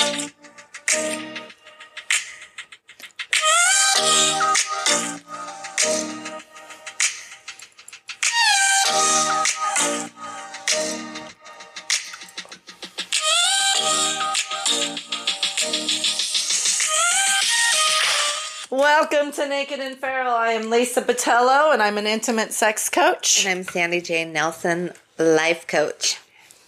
Welcome to Naked and Feral. I am Lisa Botello, and I'm an intimate sex coach. And I'm Sandy Jane Nelson, life coach.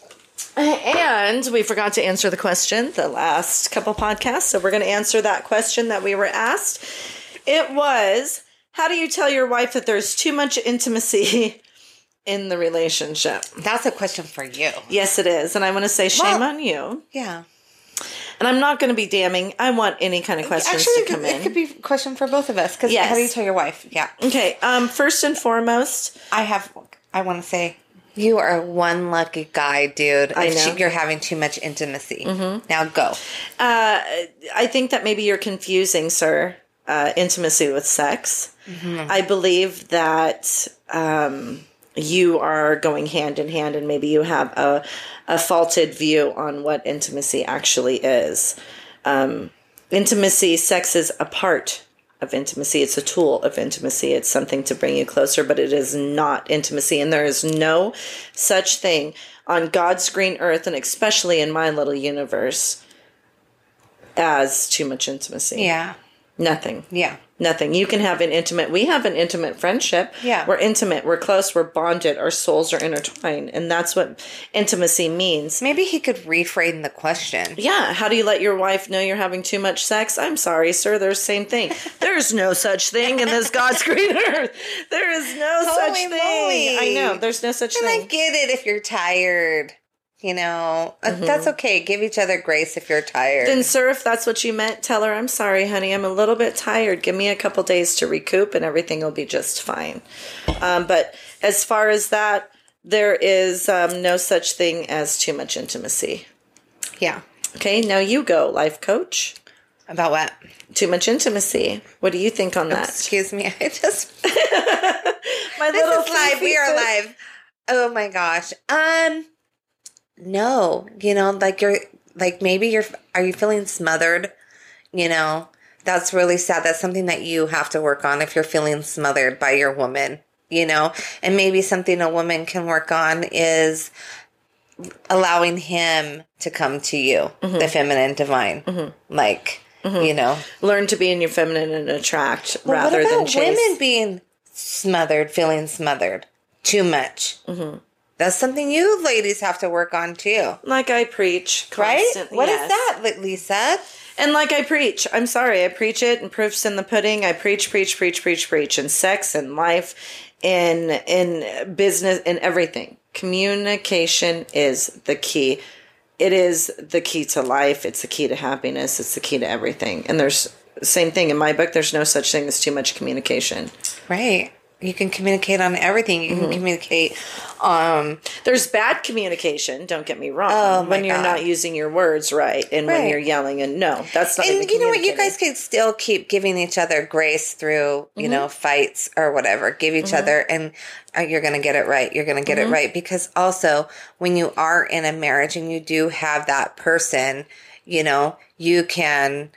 And we forgot to answer the question the last couple podcasts, so we're going to answer that question that we were asked. It was, how do you tell your wife that there's too much intimacy in the relationship? That's a question for you. Yes, it is. And I want to say shame on you. Yeah. And I'm not going to be damning. I want any kind of questions to come in. It could be a question for both of us. Because how do you tell your wife? Yeah. Okay. First and foremost, I want to say, you are one lucky guy, dude. I know. You're having too much intimacy. Mm-hmm. Now go. I think that maybe you're confusing, sir, intimacy with sex. Mm-hmm. I believe that you are going hand in hand, and maybe you have a faulted view on what intimacy actually is. Intimacy, sex is a part of intimacy. It's a tool of intimacy. It's something to bring you closer, but it is not intimacy. And there is no such thing on God's green earth, and especially in my little universe, as too much intimacy. Yeah. Nothing. Yeah. Nothing. You can have we have an intimate friendship. Yeah. We're intimate. We're close. We're bonded. Our souls are intertwined. And that's what intimacy means. Maybe he could reframe the question. Yeah. How do you let your wife know you're having too much sex? I'm sorry, sir. There's the same thing. There's no such thing in this God's green earth. There is no such thing. I know. There's no such thing. I get it if you're tired. You know, that's okay. Give each other grace if you're tired. Then, sir, if that's what you meant, tell her, I'm sorry, honey, I'm a little bit tired. Give me a couple days to recoup and everything will be just fine. But as far as that, there is no such thing as too much intimacy. Yeah. Okay, now you go, life coach. About what? Too much intimacy. What do you think on that? Excuse me. I just... My this little is live. We are live. Oh, my gosh. No, you know, are you feeling smothered? You know, that's really sad. That's something that you have to work on if you're feeling smothered by your woman, you know, and maybe something a woman can work on is allowing him to come to you, the feminine divine, you know, learn to be in your feminine and attract rather than chase. Women being smothered, feeling smothered too much. Mm-hmm. That's something you ladies have to work on too. Like I preach constantly. Right? What is that, Lisa? And like I preach. I'm sorry. I preach it, and proof's in the pudding. I preach in sex and life, in business, in everything. Communication is the key. It is the key to life. It's the key to happiness. It's the key to everything. And there's same thing in my book. There's no such thing as too much communication. Right. You can communicate on everything. You can communicate. There's bad communication. Don't get me wrong. When you're not using your words right, and when you're yelling, and no, that's not. And you know what? You guys can still keep giving each other grace through, you know, fights or whatever. Give each other, and you're going to get it right. You're going to get it right, because also when you are in a marriage and you do have that person, you know, you can.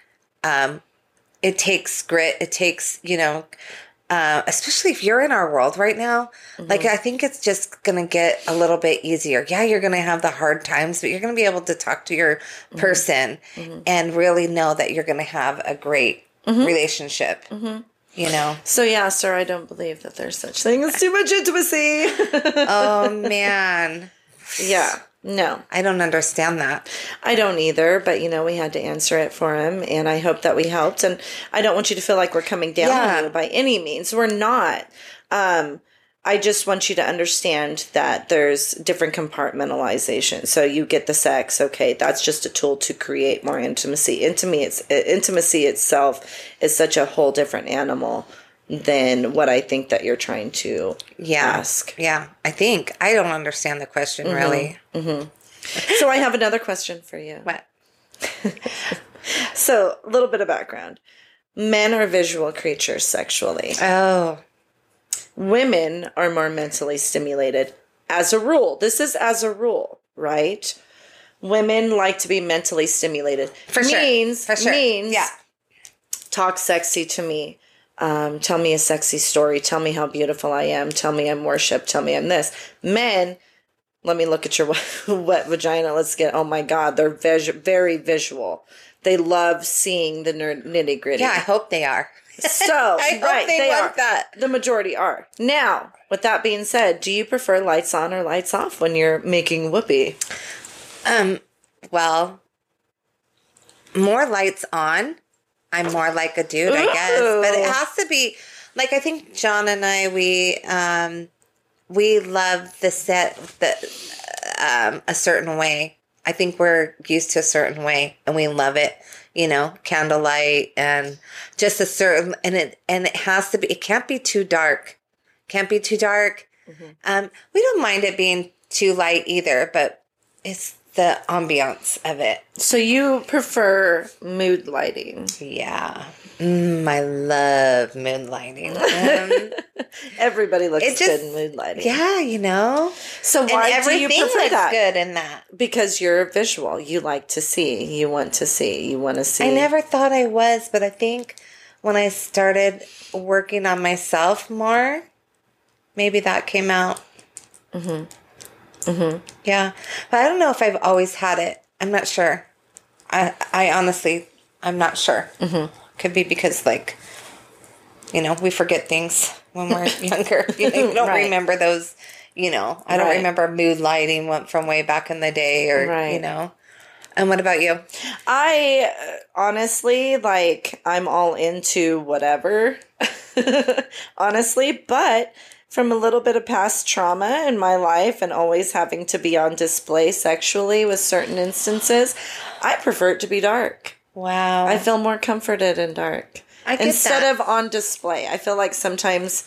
It takes grit. It takes, you know. Especially if you're in our world right now, like I think it's just going to get a little bit easier. Yeah, you're going to have the hard times, but you're going to be able to talk to your person and really know that you're going to have a great relationship, you know? So yeah, sir, I don't believe that there's such thing as too much intimacy. Oh, man. Yeah. No. I don't understand that. I don't either, but, you know, we had to answer it for him, and I hope that we helped. And I don't want you to feel like we're coming down on you by any means. We're not. I just want you to understand that there's different compartmentalization. So you get the sex, okay, that's just a tool to create more intimacy. Intimacy itself is such a whole different animal than what I think that you're trying to ask. Yeah, I don't understand the question, really. So I have another question for you. What? So, a little bit of background. Men are visual creatures sexually. Oh. Women are more mentally stimulated as a rule. This is as a rule, right? women like to be mentally stimulated. For sure. Means Yeah. talk sexy to me. Tell me a sexy story. Tell me how beautiful I am. Tell me I'm worshipped. Tell me I'm this. Men, let me look at your wet vagina. Let's get, oh my God, they're very visual. They love seeing the nitty gritty. Yeah, I hope they are. So, I hope they want that. The majority are. Now, with that being said, do you prefer lights on or lights off when you're making whoopee? Well, more lights on. I'm more like a dude, I guess. But it has to be, like, I think John and I, we love the set a certain way. I think we're used to a certain way, and we love it. You know, candlelight and just a certain, and it has to be. It can't be too dark. Can't be too dark. Mm-hmm. We don't mind it being too light either, but it's the ambiance of it. So you prefer mood lighting? Yeah. I love mood lighting. Everybody looks good in mood lighting. Yeah, you know. So why do you prefer that? Good in that. Because you're visual. You like to see. You want to see. You want to see. I never thought I was, but I think when I started working on myself more, maybe that came out. Mm-hmm. Mm-hmm. Yeah. But I don't know if I've always had it. I'm not sure. I honestly, I'm not sure. Mm-hmm. Could be because, like, you know, we forget things when we're younger. You don't remember those, you know. I don't remember mood lighting from way back in the day or, you know. And what about you? I honestly, like, I'm all into whatever, honestly, but from a little bit of past trauma in my life and always having to be on display sexually with certain instances, I prefer it to be dark. Wow. I feel more comforted in dark. Instead of on display. I feel like sometimes,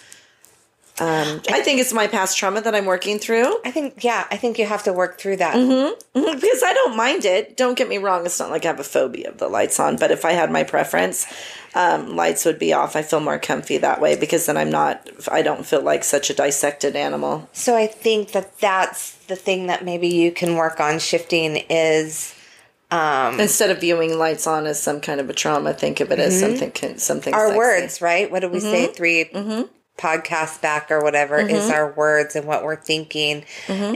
I think it's my past trauma that I'm working through. I think you have to work through that. Mm-hmm. Mm-hmm. Because I don't mind it. Don't get me wrong. It's not like I have a phobia of the lights on. But if I had my preference, lights would be off. I feel more comfy that way because then I don't feel like such a dissected animal. So I think that's the thing that maybe you can work on shifting is... instead of viewing lights on as some kind of a trauma, think of it as something our sexy. Words, right? What did we say 3 podcasts back or whatever is our words and what we're thinking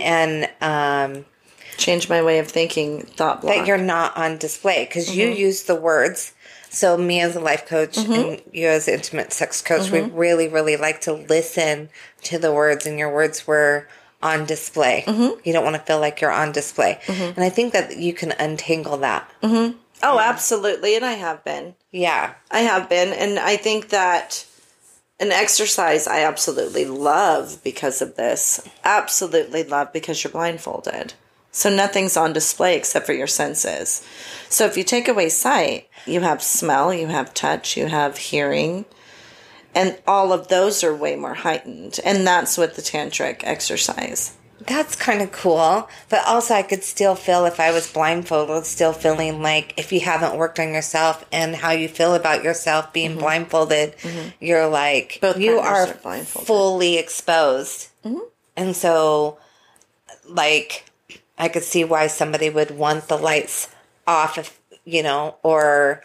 and change my way of thinking, thought block. That you're not on display because you use the words. So me as a life coach and you as an intimate sex coach, we really, really like to listen to the words, and your words were on display. You don't want to feel like you're on display. And I think that you can untangle that. Oh, absolutely. And I have been. Yeah. I have been. And I think that an exercise I absolutely love because of this. Absolutely love because you're blindfolded. So nothing's on display except for your senses. So if you take away sight, you have smell, you have touch, you have hearing. And all of those are way more heightened. And that's with the tantric exercise. That's kind of cool. But also I could still feel if I was blindfolded, still feeling like if you haven't worked on yourself and how you feel about yourself being blindfolded, you're like, both you are fully exposed. And so, like, I could see why somebody would want the lights off, if, you know, or,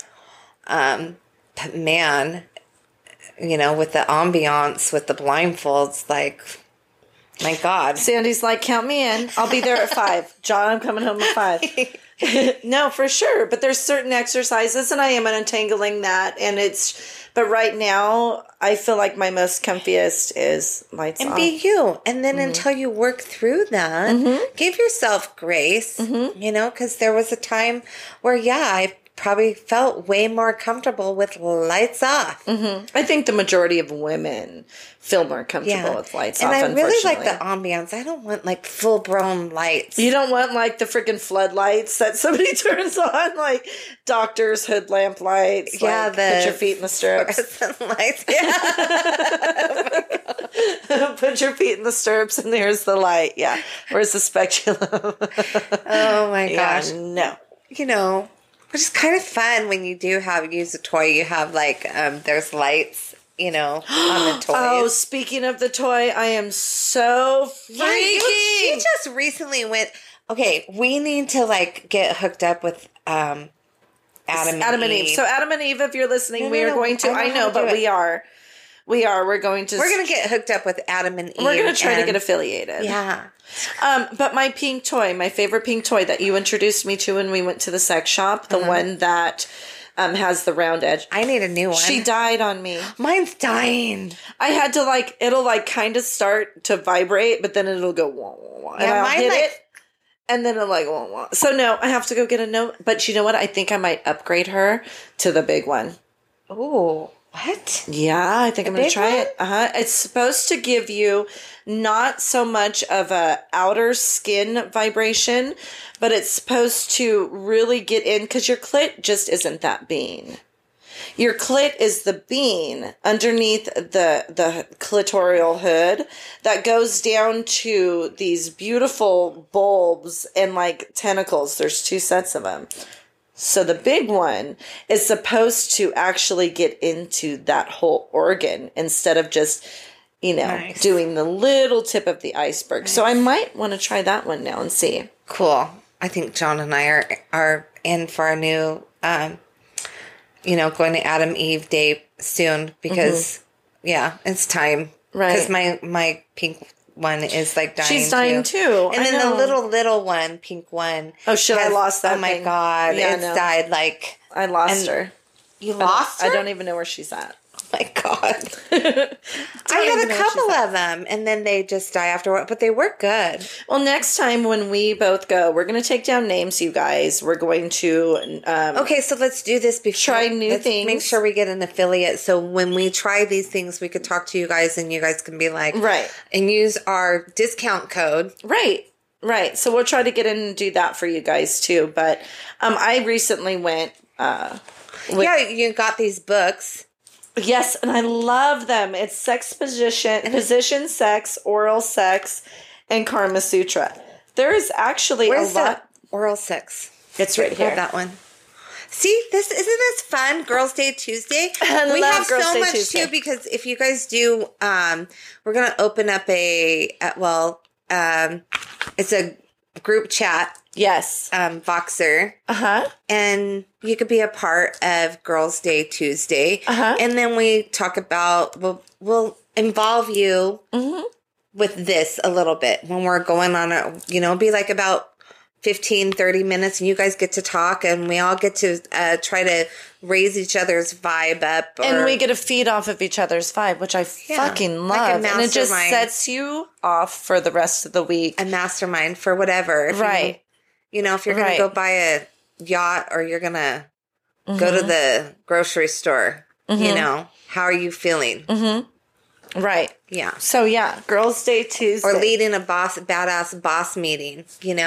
man... You know, with the ambiance, with the blindfolds, like, my God. Sandy's like, count me in. I'll be there at 5. John, I'm coming home at 5. No, for sure. But there's certain exercises, and I am untangling that. But right now, I feel like my most comfiest is lights off. And be you. And then until you work through that, give yourself grace, you know, because there was a time where, I probably felt way more comfortable with lights off. I think the majority of women feel more comfortable with lights off, and I really like unfortunately. the ambiance. I don't want, like, full-blown lights. You don't want, like, the freaking floodlights that somebody turns on, like doctors' hood lamp lights. Yeah, like, put your feet in the stirrups. Lights. Put your feet in the stirrups and there's the light. Yeah. Where's the speculum? Oh, my gosh. Yeah, no. You know... Which is kind of fun when you do use a toy. You have, like, there's lights, you know, on the toys. Oh, speaking of the toy, I am so freaky. She just recently went, Okay, we need to like get hooked up with Adam and Eve. So Adam and Eve, if you're listening, we are going to. I know, but we are. We're going to. We're going to get hooked up with Adam and Eve. We're going to try to get affiliated. Yeah. But my pink toy, my favorite pink toy that you introduced me to when we went to the sex shop, the one that has the round edge. I need a new one. She died on me. Mine's dying. I had to it'll kind of start to vibrate, but then it'll go wah, wah, wah. And I'll hit it. And then it'll wah, wah. So no, I have to go get a note. But you know what? I think I might upgrade her to the big one. Oh, what? Yeah, I think I'm going to try it. It's supposed to give you not so much of a outer skin vibration, but it's supposed to really get in because your clit just isn't that bean. Your clit is the bean underneath the clitoral hood that goes down to these beautiful bulbs and tentacles. There's 2 sets of them. So the big one is supposed to actually get into that whole organ instead of just, nice. doing the little tip of the iceberg. Nice. So I might want to try that one now and see. Cool. I think John and I are in for a new, going to Adam Eve date soon because, it's time. Right. Because my pink one is dying. She's dying too. And then the little one, pink one. Oh shit! I lost that. Oh my god! Yeah, it's died. I lost her. You lost her? I don't even know where she's at. Oh my god! I had a couple of them, and then they just die afterward. But they were good. Well, next time when we both go, we're going to take down names, you guys. We're going to. Okay, so let's do this before. Try new things. Make sure we get an affiliate, so when we try these things, we could talk to you guys, and you guys can be right, and use our discount code. Right. So we'll try to get in and do that for you guys too. But I recently went. You got these books. Yes, and I love them. It's sex position sex, oral sex, and Karma Sutra. There is actually Where's a lot. Oral sex. It's right here. That one. See, isn't this fun? Girls' Day Tuesday. We have Girls' so Day much Tuesday. Too because if you guys do, we're gonna open up it's a group chat. Yes. Voxer. And you could be a part of Girls' Day Tuesday. And then we talk about, we'll involve you with this a little bit when we're going on be about 15, 30 minutes and you guys get to talk and we all get to try to raise each other's vibe up. And we get to feed off of each other's vibe, which I fucking love. And it just sets you off for the rest of the week. A mastermind for whatever. If you're going to go buy a yacht or you're going to go to the grocery store, how are you feeling? Right. Yeah. So, Girls' Day Tuesday. Or leading a badass boss meeting,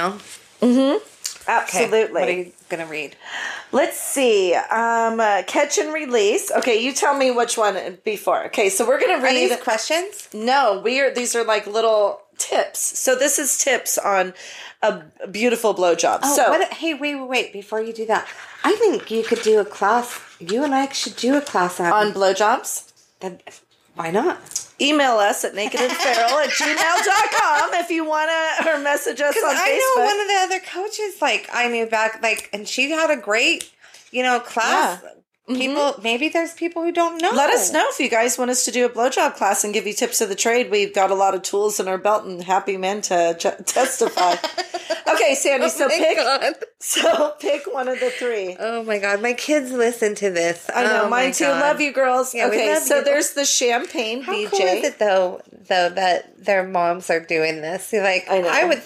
Absolutely. Okay, what are you going to read? Let's see. Catch and Release. Okay, you tell me which one before. Okay, so we're going to read. Are these questions? No, these are little tips. So this is tips on a beautiful blowjob. Oh, hey, wait. Before you do that, I think you could do a class. You and I should do a class on blowjobs. Why not? Email us at nakedandferal@gmail.com if you want to, or message us on Facebook. I know one of the other coaches, I knew back, and she had a great, class. Yeah. People, maybe there's people who don't know. Let us know if you guys want us to do a blowjob class and give you tips of the trade. We've got a lot of tools in our belt and happy men to testify. Okay, Sandy, pick one of the 3. Oh my God, my kids listen to this. I know, mine too. Love you, girls. Yeah, okay, so there's the champagne How BJ. Cool is it though that their moms are doing this? I would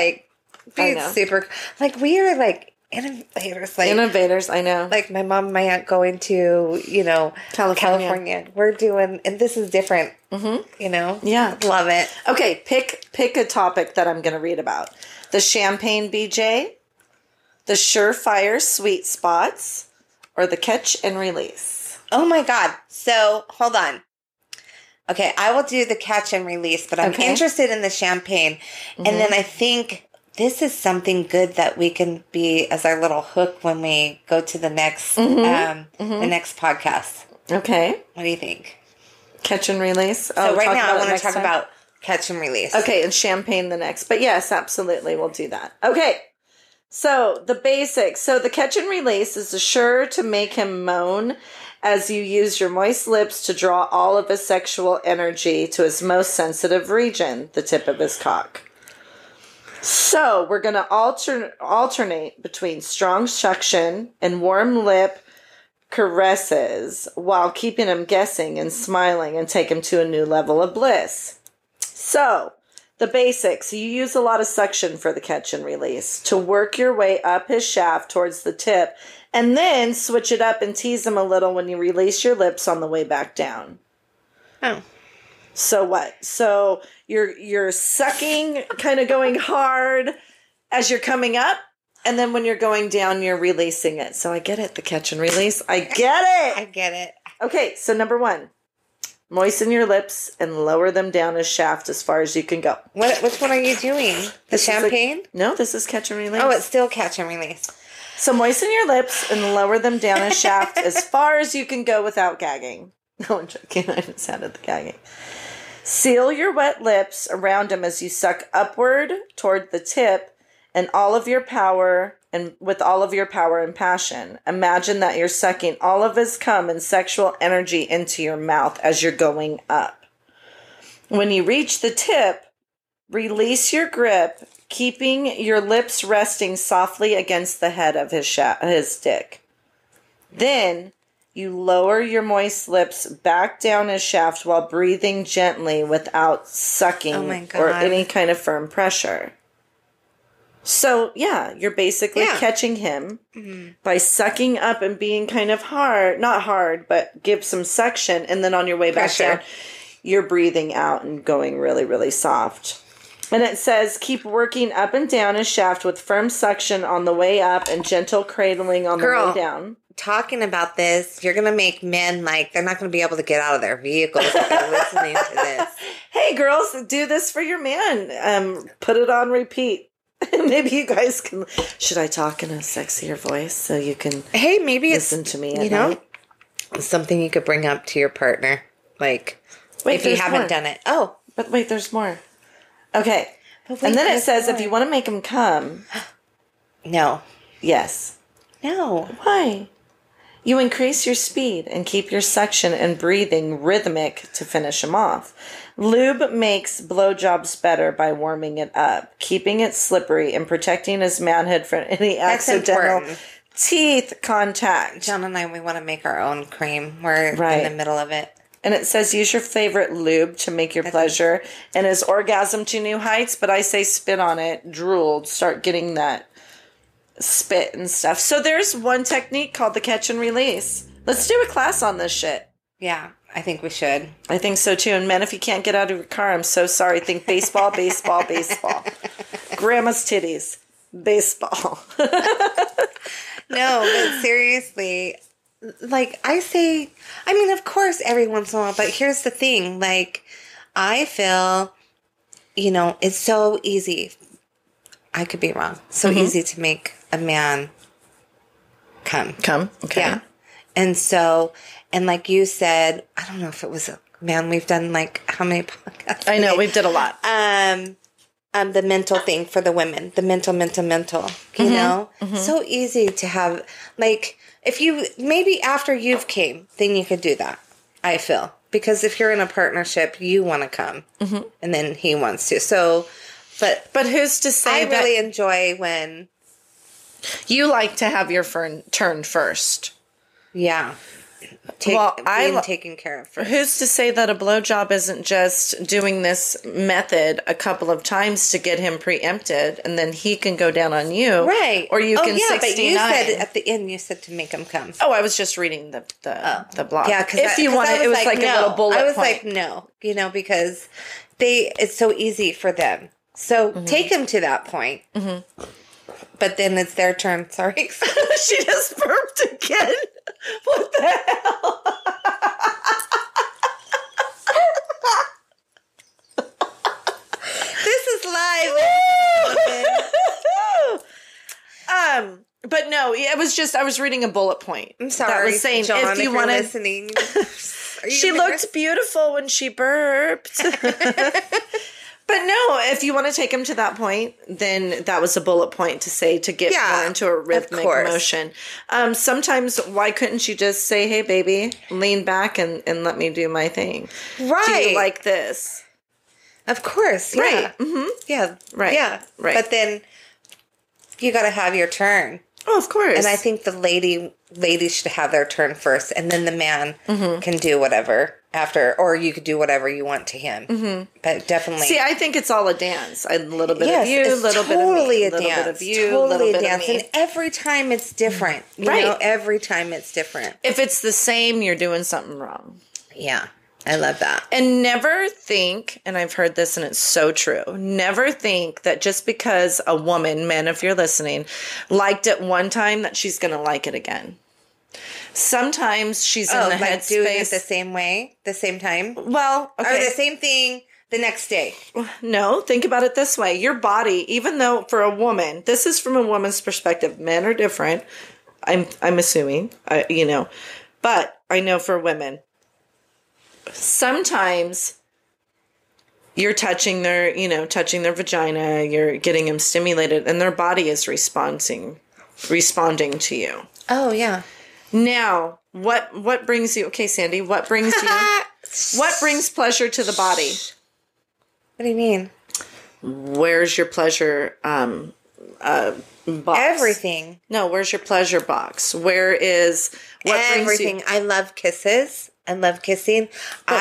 be super we are innovators. I know. My mom and my aunt going to, California. We're doing, and this is different. Yeah. Love it. Okay, pick a topic that I'm going to read about. The champagne BJ, the surefire sweet spots, or the catch and release. Oh my God. So, hold on. Okay, I will do the catch and release, but I'm interested in the champagne. And then I think this is something good that we can be as our little hook when we go to the next the next podcast. Okay. What do you think? Catch and release. So right now I want to talk about catch and release. Okay, and champagne the next. But yes, absolutely, we'll do that. Okay, so the basics. So the catch and release is sure to make him moan as you use your moist lips to draw all of his sexual energy to his most sensitive region, the tip of his cock. So we're going to alternate between strong suction and warm lip caresses while keeping him guessing and smiling and take him to a new level of bliss. So the basics. You use a lot of suction for the catch and release to work your way up his shaft towards the tip, and then switch it up and tease him a little when you release your lips on the way back down. Oh. So what? So you're sucking, kind of going hard as you're coming up, and then when you're going down, you're releasing it. So I get it, the catch and release. I get it. I get it. Okay, so number 1. Moisten your lips and lower them down his shaft as far as you can go. Which one are you doing? The champagne? No, this is catch and release. Oh, it's still catch and release. So moisten your lips and lower them down his shaft as far as you can go without gagging. No, I'm joking. I just added the gagging. Seal your wet lips around him as you suck upward toward the tip and all of your power and with all of your power and passion. Imagine that you're sucking all of his cum and sexual energy into your mouth as you're going up. When you reach the tip, release your grip, keeping your lips resting softly against the head of his dick. Then you lower your moist lips back down his shaft while breathing gently without sucking or any kind of firm pressure. So, yeah, you're basically catching him by sucking up and being kind of hard, not hard, but give some suction. And then on your way back down, you're breathing out and going really, really soft. And it says, keep working up and down his shaft with firm suction on the way up and gentle cradling on the way down. Talking about this, you're going to make men they're not going to be able to get out of their vehicles if they're listening to this. Hey, girls, do this for your man. Put it on repeat. Maybe you guys can. Should I talk in a sexier voice so you can? Hey, maybe listen to me. You know, something you could bring up to your partner, if you haven't done it. Oh, but wait, there's more. Okay, and then it says if you want to make him come. No. Yes. No. Why? You increase your speed and keep your suction and breathing rhythmic to finish him off. Lube makes blowjobs better by warming it up, keeping it slippery, and protecting his manhood from any accidental teeth contact. John and I, we want to make our own cream. We're in the middle of it. And it says use your favorite lube to make your pleasure and his orgasm to new heights, but I say spit on it, drooled, start getting that spit and stuff. So there's one technique called the catch and release. Let's do a class on this shit. Yeah, I think we should. I think so too. And men, if you can't get out of your car, I'm so sorry. Think baseball, baseball, baseball. Grandma's titties. Baseball. No, but seriously, of course every once in a while, but here's the thing, I feel, it's so easy. I could be wrong. So easy to make a man come. Okay. Yeah. And so, and like you said, I don't know if it was we've done how many podcasts? I know, we've did a lot. The mental thing for the women, the mental, you know? So easy to have, if you, maybe after you've came, then you could do that, I feel. Because if you're in a partnership, you want to come, and then he wants to. So, but who's to say I really enjoy when you like to have your turn first. Yeah. Taken care of first. Who's to say that a blowjob isn't just doing this method a couple of times to get him preempted, and then he can go down on you, right? Or you can 69. But you said at the end, you said to make him come. Oh, I was just reading the blog. Yeah, because if you want it, was like no. A little bullet. I was point. No, because it's so easy for them. So take them to that point. But then it's their turn. Sorry. She just burped again. What the hell? This is live. But no, it was just I was reading a bullet point. I'm sorry. That was saying John, if you want listening. She looked beautiful when she burped. But no, if you want to take him to that point, then that was a bullet point to say to get more into a rhythmic motion. Sometimes, why couldn't you just say, hey, baby, lean back and let me do my thing? Right. Do you like this? Of course. Yeah. Right. Mm-hmm. Yeah. Right. Yeah. Right. But then you got to have your turn. Oh, of course. And I think the ladies should have their turn first, and then the man can do whatever after, or you could do whatever you want to him. Mm-hmm. But definitely, see, I think it's all a dance. A little bit yes, of you, a little totally bit of me, a little bit of you, totally little a bit dance. of me. And every time it's different. You Right. know, every time it's different. If it's the same, you're doing something wrong. Yeah. I love that. And never think, and I've heard this and it's so true, never think that just because a woman, men, if you're listening, liked it one time that she's going to like it again. Sometimes she's in the headspace. Doing it the same way, the same time? Well, okay. Or the same thing the next day? No, think about it this way. Your body, even though for a woman, this is from a woman's perspective, men are different. I'm assuming, but I know for women, sometimes you're touching their vagina, you're getting them stimulated, and their body is responding to you. Oh, yeah. Now, what brings you? Okay, Sandy, what brings pleasure to the body? What do you mean? Where's your pleasure box? Everything. No, where's your pleasure box? Where is what everything? brings you? I love kisses. I love kissing.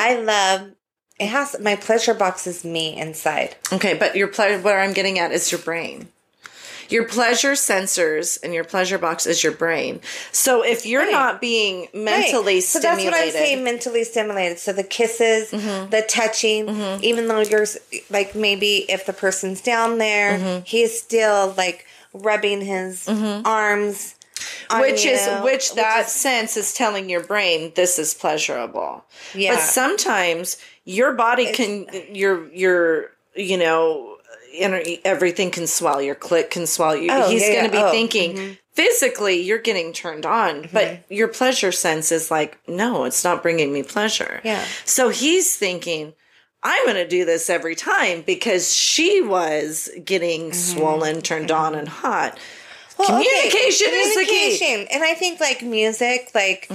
My pleasure box is me inside. Okay, but your pleasure, where I'm getting at is your brain. Your pleasure sensors and your pleasure box is your brain. So if you're not being mentally So stimulated. that's what I'm saying, mentally stimulated. So the kisses, the touching, even though you're like, maybe if the person's down there, he's still like rubbing his arms on which sense is telling your brain this is pleasurable. Yeah. But sometimes your body everything can swell. Your clit can swell. He's going to be thinking physically you're getting turned on, but your pleasure sense is like, no, it's not bringing me pleasure. Yeah. So he's thinking, I'm going to do this every time because she was getting swollen, turned on, and hot. Well, communication is the key. And I think like music,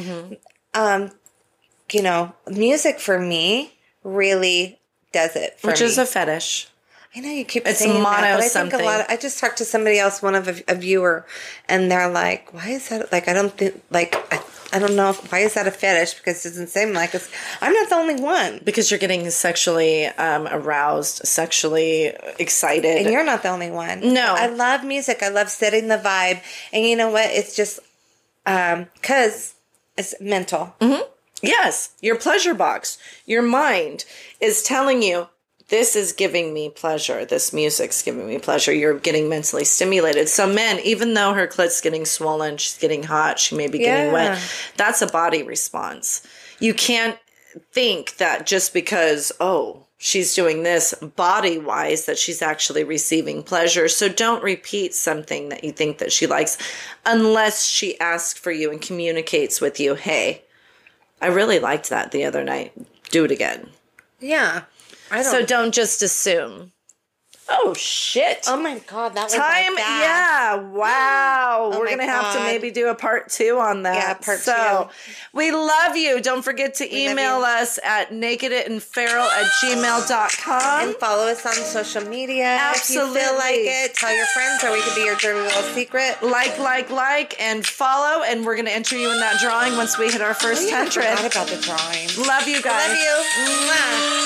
music for me really does it for me. Which is a fetish. I know you keep it's saying mono that, but I something. think I just talked to somebody else, a viewer, and they're like, "Why is that? Like, I don't think I don't know why is that a fetish? Because it doesn't seem like it's. I'm not the only one. Because you're getting sexually aroused, sexually excited, and you're not the only one. No, I love music. I love setting the vibe, and you know what? It's just because it's mental. Mm-hmm. Yes, your pleasure box, your mind is telling you. This is giving me pleasure. This music's giving me pleasure. You're getting mentally stimulated. So men, even though her clit's getting swollen, she's getting hot, she may be getting wet, that's a body response. You can't think that just because, she's doing this body-wise that she's actually receiving pleasure. So don't repeat something that you think that she likes unless she asks for you and communicates with you, hey, I really liked that the other night. Do it again. Yeah. So don't just assume. Oh, shit. Oh, my God. That was time. Yeah. Wow. We're going to have to maybe do a part 2 on that. Yeah, part 2. We love you. Don't forget to email us at nakedandferal@gmail.com. And follow us on social media. Absolutely. If you feel like it, tell your friends, or we could be your dirty little secret. Like, and follow. And we're going to enter you in that drawing once we hit our first 100. I forgot about the drawing. Love you guys. Love you. Mwah.